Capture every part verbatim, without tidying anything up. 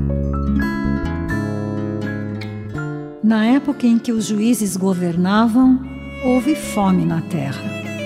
Na época em que os juízes governavam, houve fome na terra.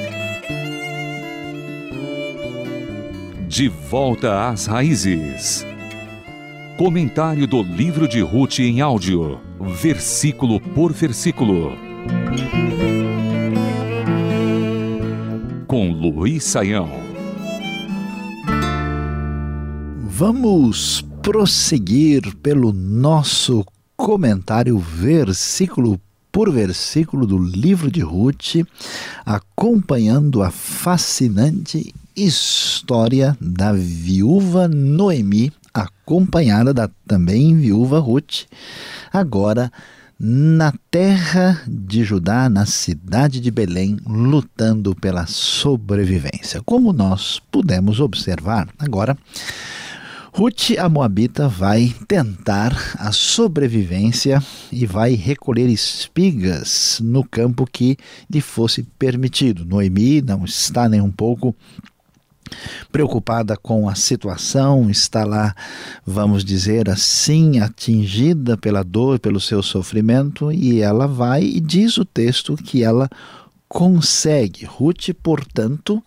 De volta às raízes. Comentário do livro de Ruth em áudio, versículo por versículo. Com Luiz Saião. Vamos prosseguir pelo nosso comentário versículo por versículo do livro de Ruth, acompanhando a fascinante história da viúva Noemi, acompanhada da também viúva Ruth, agora na terra de Judá, na cidade de Belém, lutando pela sobrevivência. Como nós pudemos observar agora, Ruth, a moabita, vai tentar a sobrevivência e vai recolher espigas no campo que lhe fosse permitido. Noemi não está nem um pouco preocupada com a situação, está lá, vamos dizer assim, atingida pela dor, pelo seu sofrimento, e ela vai e diz o texto que ela consegue. Ruth, portanto,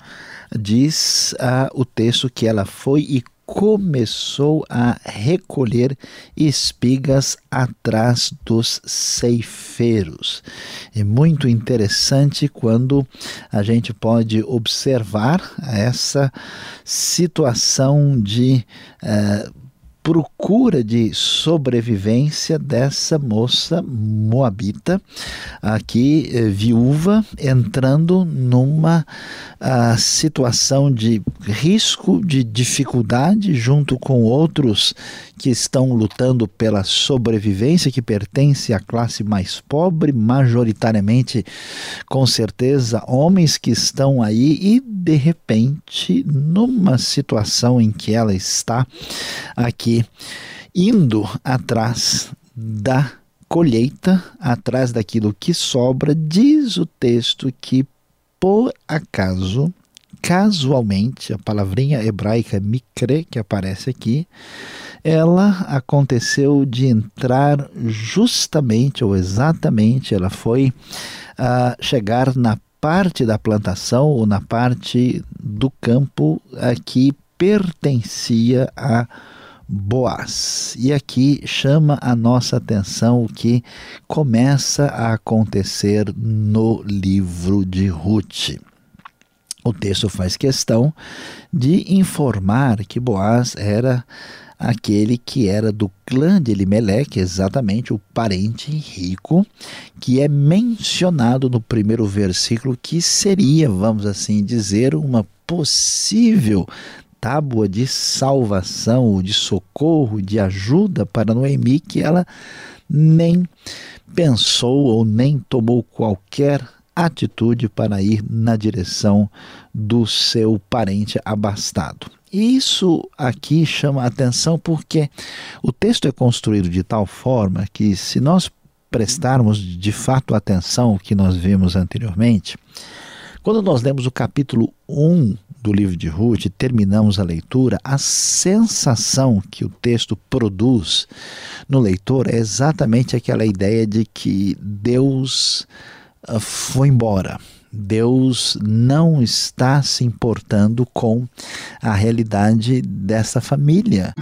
diz ah, o texto que ela foi e começou a recolher espigas atrás dos ceifeiros. É muito interessante quando a gente pode observar essa situação de uh, procura de sobrevivência dessa moça moabita, aqui eh, viúva, entrando numa uh, situação de risco, de dificuldade, junto com outros que estão lutando pela sobrevivência, que pertence à classe mais pobre, majoritariamente, com certeza, homens que estão aí e, de repente, numa situação em que ela está aqui, indo atrás da colheita, atrás daquilo que sobra, diz o texto que, por acaso, casualmente, a palavrinha hebraica mikre, que aparece aqui, ela aconteceu de entrar justamente ou exatamente, ela foi uh, chegar na parte da plantação ou na parte do campo uh, que pertencia a Boaz. E aqui chama a nossa atenção o que começa a acontecer no livro de Ruth. O texto faz questão de informar que Boaz era aquele que era do clã de Elimeleque, exatamente o parente rico, que é mencionado no primeiro versículo, que seria, vamos assim dizer, uma possível tábua de salvação, de socorro, de ajuda para Noemi, que ela nem pensou ou nem tomou qualquer atitude para ir na direção do seu parente abastado. E isso aqui chama a atenção porque o texto é construído de tal forma que, se nós prestarmos de fato atenção ao que nós vimos anteriormente, quando nós lemos o capítulo um do livro de Ruth, terminamos a leitura, a sensação que o texto produz no leitor é exatamente aquela ideia de que Deus uh, foi embora. Deus não está se importando com a realidade dessa família.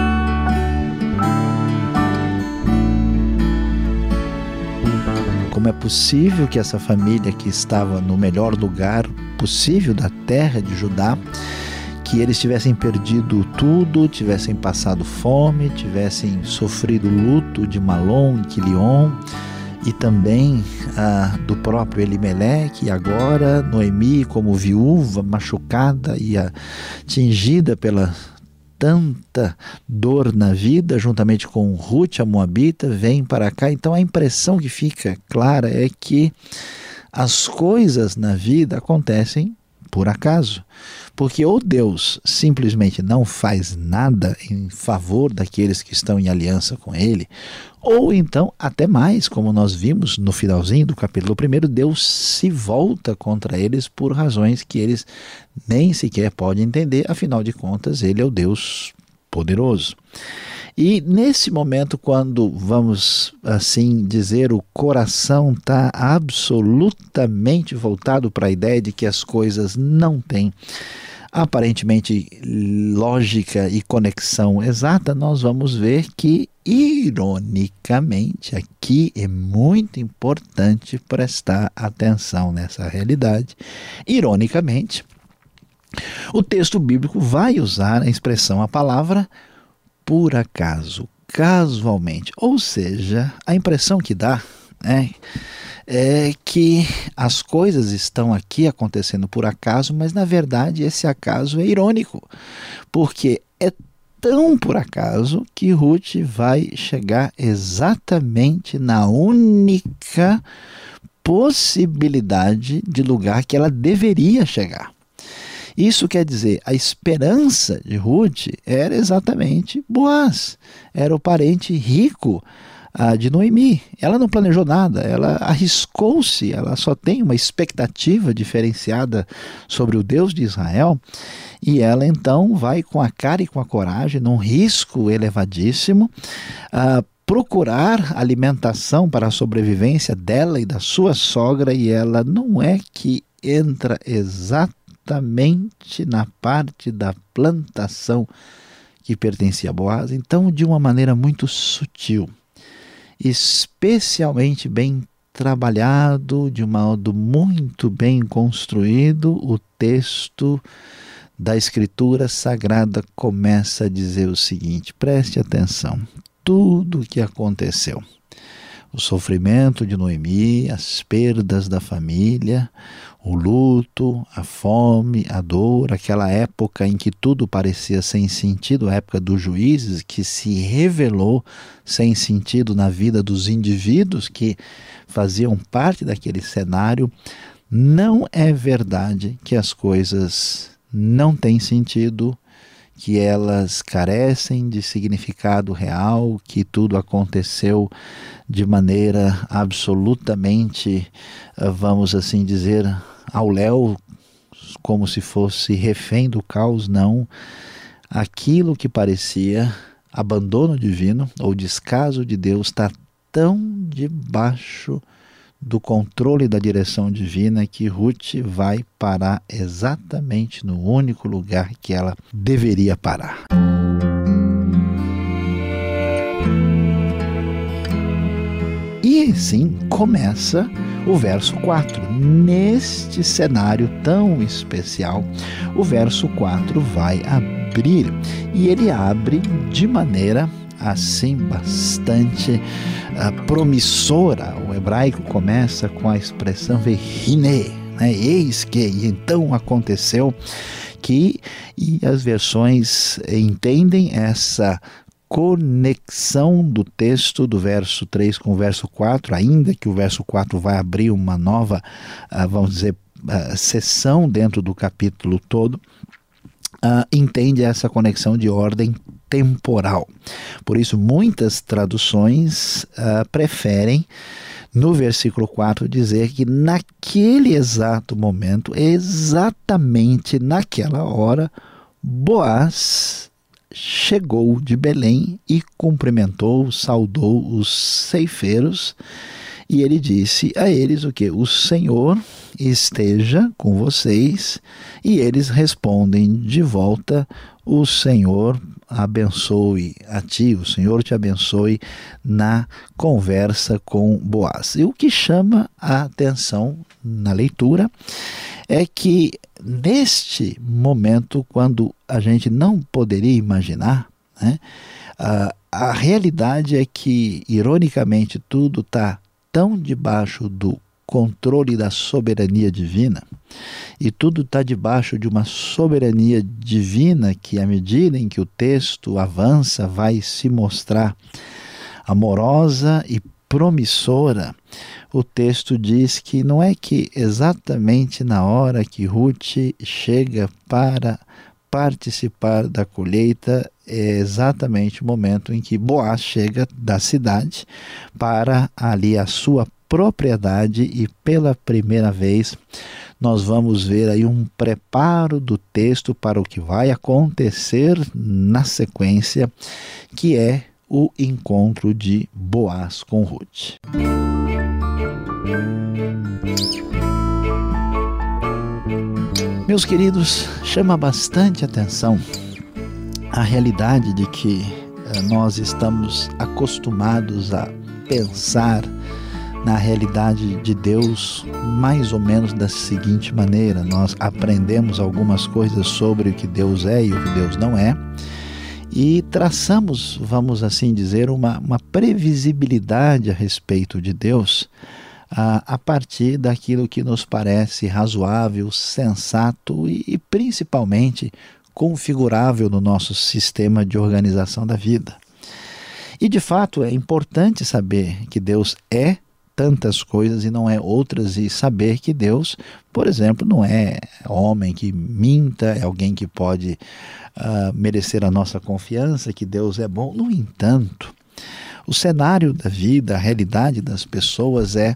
Como é possível que essa família que estava no melhor lugar possível da terra de Judá, que eles tivessem perdido tudo, tivessem passado fome, tivessem sofrido luto de Malom e Quilion, e também ah, do próprio Elimeleque, e agora Noemi como viúva, machucada e atingida pela tanta dor na vida, juntamente com Ruth, a moabita, vem para cá. Então a impressão que fica clara é que as coisas na vida acontecem por acaso, porque ou Deus simplesmente não faz nada em favor daqueles que estão em aliança com Ele, ou então, até mais, como nós vimos no finalzinho do capítulo primeiro, Deus se volta contra eles por razões que eles nem sequer podem entender. Afinal de contas, Ele é o Deus Todo-Poderoso. E nesse momento, quando, vamos assim dizer, o coração está absolutamente voltado para a ideia de que as coisas não têm aparentemente lógica e conexão exata, nós vamos ver que, ironicamente, aqui é muito importante prestar atenção nessa realidade. Ironicamente, o texto bíblico vai usar a expressão, a palavra por acaso, casualmente. Ou seja, a impressão que dá é, é que as coisas estão aqui acontecendo por acaso, mas na verdade esse acaso é irônico, porque é tão por acaso que Ruth vai chegar exatamente na única possibilidade de lugar que ela deveria chegar. Isso quer dizer, a esperança de Ruth era exatamente Boaz, era o parente rico ah, de Noemi. Ela não planejou nada, ela arriscou-se, ela só tem uma expectativa diferenciada sobre o Deus de Israel, e ela então vai com a cara e com a coragem, num risco elevadíssimo, ah, procurar alimentação para a sobrevivência dela e da sua sogra, e ela não é que entra exatamente Exatamente na parte da plantação que pertencia a Boaz. Então, de uma maneira muito sutil, especialmente bem trabalhado, de um modo muito bem construído, o texto da Escritura Sagrada começa a dizer o seguinte: preste atenção, tudo o que aconteceu, o sofrimento de Noemi, as perdas da família, o luto, a fome, a dor, aquela época em que tudo parecia sem sentido, a época dos juízes, que se revelou sem sentido na vida dos indivíduos que faziam parte daquele cenário. Não é verdade que as coisas não têm sentido, que elas carecem de significado real, que tudo aconteceu de maneira absolutamente, vamos assim dizer, ao léu, como se fosse refém do caos. Não. Aquilo que parecia abandono divino ou descaso de Deus está tão debaixo do controle da direção divina que Ruth vai parar exatamente no único lugar que ela deveria parar. E assim começa o verso quatro. Neste cenário tão especial, o verso quatro vai abrir. E ele abre de maneira assim bastante uh, promissora. O hebraico começa com a expressão vehine, né? Eis que, e então aconteceu que, e as versões entendem essa conexão do texto do verso três com o verso quatro, ainda que o verso quatro vai abrir uma nova, uh, vamos dizer, uh, seção dentro do capítulo todo. Uh, entende essa conexão de ordem temporal. Por isso, muitas traduções uh, preferem, no versículo quatro, dizer que naquele exato momento, exatamente naquela hora, Boaz chegou de Belém e cumprimentou, saudou os ceifeiros, e ele disse a eles o quê? O Senhor esteja com vocês. E eles respondem de volta: o Senhor abençoe a ti, o Senhor te abençoe, na conversa com Boaz. E o que chama a atenção na leitura é que neste momento, quando a gente não poderia imaginar, né, a, a realidade é que, ironicamente, tudo está tão debaixo do controle da soberania divina, e tudo está debaixo de uma soberania divina que, à medida em que o texto avança, vai se mostrar amorosa e promissora. O texto diz que não é que exatamente na hora que Ruth chega para participar da colheita, é exatamente o momento em que Boaz chega da cidade para ali a sua propriedade, e pela primeira vez nós vamos ver aí um preparo do texto para o que vai acontecer na sequência, que é o encontro de Boaz com Ruth. Meus queridos, chama bastante atenção a realidade de que eh, nós estamos acostumados a pensar na realidade de Deus mais ou menos da seguinte maneira: nós aprendemos algumas coisas sobre o que Deus é e o que Deus não é, e traçamos, vamos assim dizer, uma, uma previsibilidade a respeito de Deus a, a partir daquilo que nos parece razoável, sensato e, e principalmente configurável no nosso sistema de organização da vida. E de fato é importante saber que Deus é tantas coisas e não é outras, e saber que Deus, por exemplo, não é homem que minta, é alguém que pode uh, merecer a nossa confiança, que Deus é bom. No entanto, o cenário da vida, a realidade das pessoas é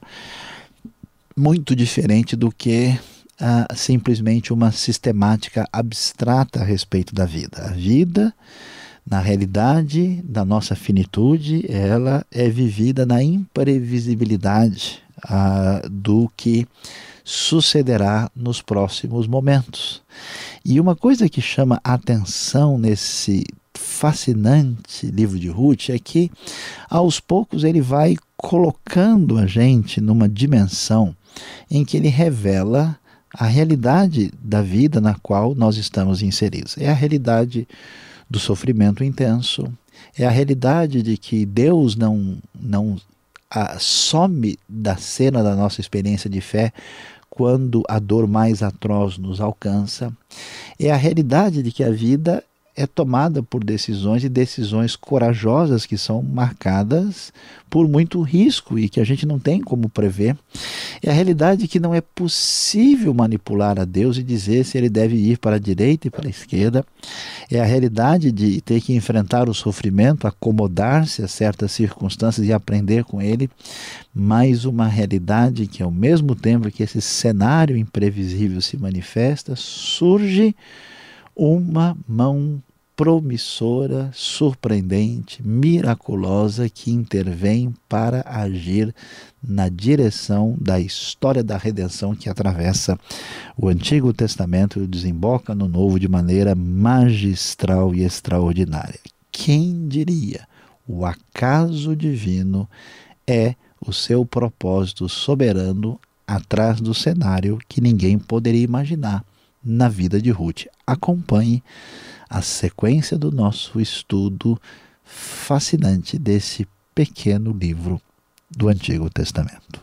muito diferente do que uh, simplesmente uma sistemática abstrata a respeito da vida. A vida, na realidade da nossa finitude, ela é vivida na imprevisibilidade ah, do que sucederá nos próximos momentos. E uma coisa que chama a atenção nesse fascinante livro de Ruth é que, aos poucos, ele vai colocando a gente numa dimensão em que ele revela a realidade da vida na qual nós estamos inseridos. É a realidade do sofrimento intenso, é a realidade de que Deus não, não a, some da cena da nossa experiência de fé quando a dor mais atroz nos alcança, é a realidade de que a vida é tomada por decisões e decisões corajosas que são marcadas por muito risco e que a gente não tem como prever. É a realidade que não é possível manipular a Deus e dizer se ele deve ir para a direita e para a esquerda. É a realidade de ter que enfrentar o sofrimento, acomodar-se a certas circunstâncias e aprender com ele. Mais uma realidade que, ao mesmo tempo que esse cenário imprevisível se manifesta, surge uma mão promissora, surpreendente, miraculosa, que intervém para agir na direção da história da redenção que atravessa o Antigo Testamento e desemboca no Novo de maneira magistral e extraordinária. Quem diria? O acaso divino é o seu propósito soberano atrás do cenário que ninguém poderia imaginar na vida de Ruth. Acompanhe a sequência do nosso estudo fascinante desse pequeno livro do Antigo Testamento.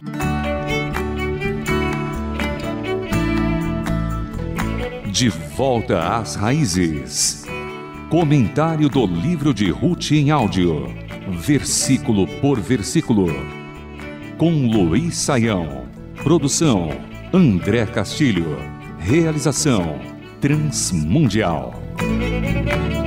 De volta às raízes. Comentário do livro de Ruth em áudio, versículo por versículo. Com Luiz Saião. Produção André Castilho. Realização Transmundial.